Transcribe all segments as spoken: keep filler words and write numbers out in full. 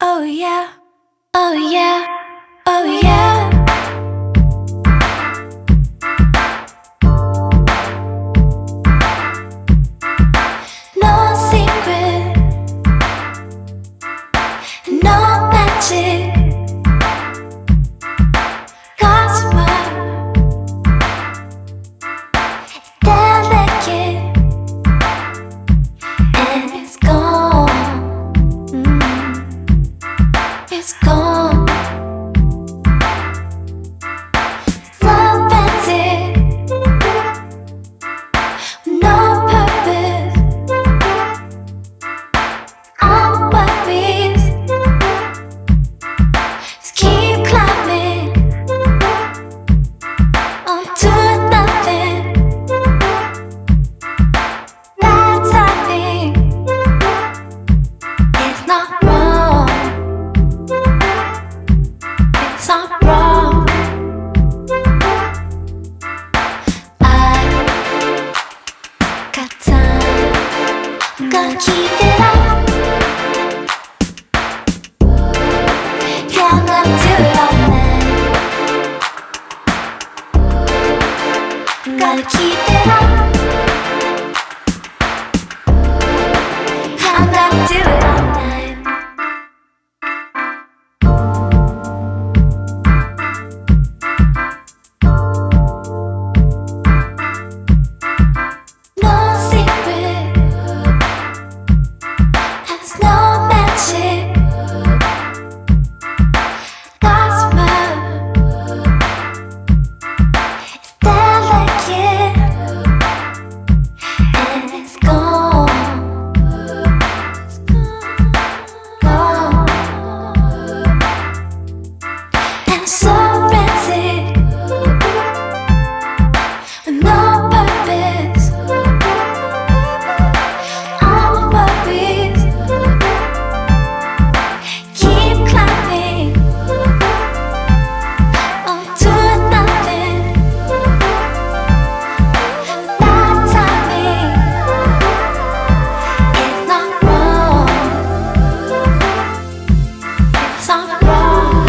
Oh yeah, oh yeah, oh yeah. No secret, no magic. Gossamer, it's delicate, and it's gone. Mm, it's gone. So fancy, no purpose. I'm worried. Just keep climbing onto nothing. That timing is not wrong. It's not wrong. I got time. I'm gonna keep it up. Yeah, I'm gonna do it all night. I'm gonna keep it up. I'm gonna do it all night. No secret, has no magic. Gossamer, it's delicate, and it's gone. It's gone. And so frantic, with no purpose. I'm worried. Keep climbing onto nothing. That timing is not wrong. It's not wrong.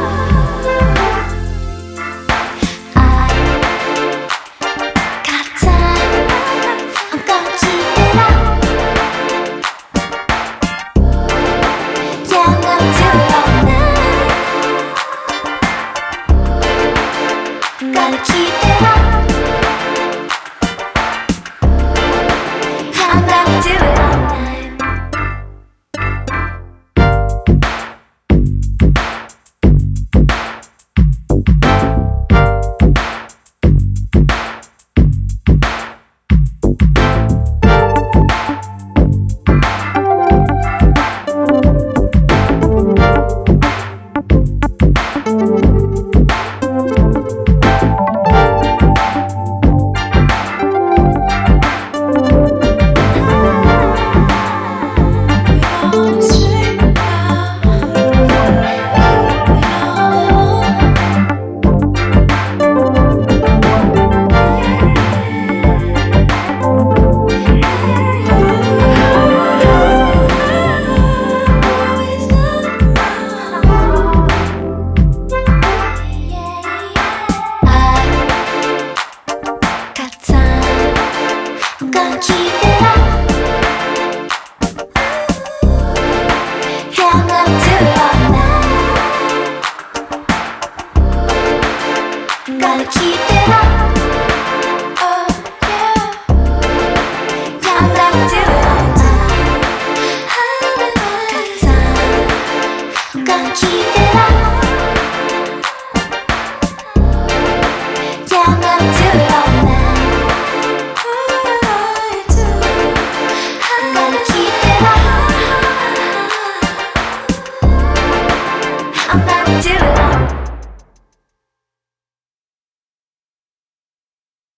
I got time. I'm gonna keep it up. Yeah, I'm gonna do it all night. I'm gonna keep it up. I'm gonna do it all night. Got time. I'm gonna keep it up. Yeah, I'm gonna do it all night.